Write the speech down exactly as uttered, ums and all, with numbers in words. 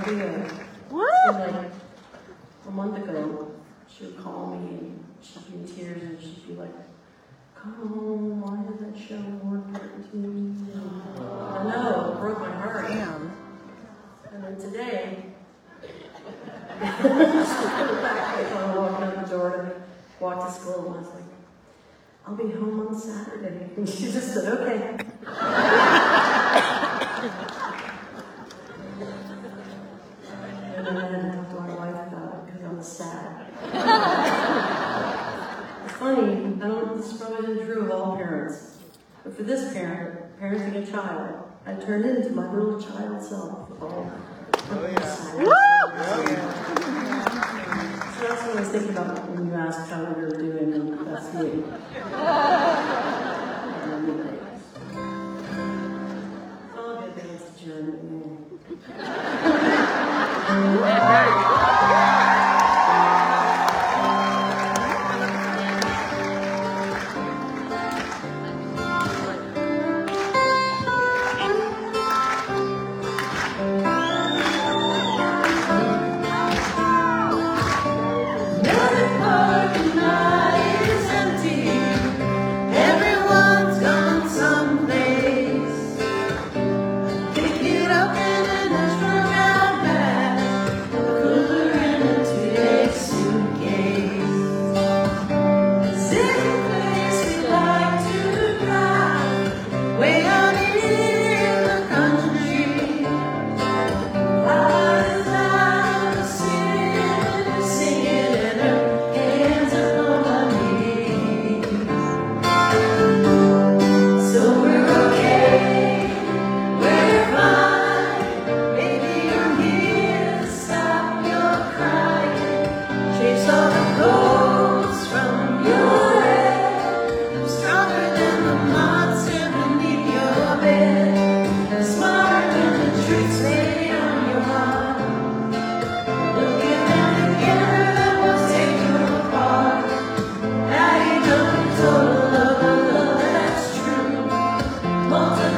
idea. So like a month ago, she would call me and she'd be in tears and she'd be like, come home, why is that show more important to me? I know, it broke my heart. Damn. And then today, I walked out the door to walk to school and I was like, I'll be home on Saturday. And she just said, okay. And then I had to talk to my wife about it because I was sad. It's funny, I don't, this is probably isn't true of all parents, but for this parent, parenting a child, I turned into my little child self. Oh, oh yeah. Woo! So that's what I was thinking about when you asked how we were doing, and that's me. Oh, good thing it's a journey. Multiply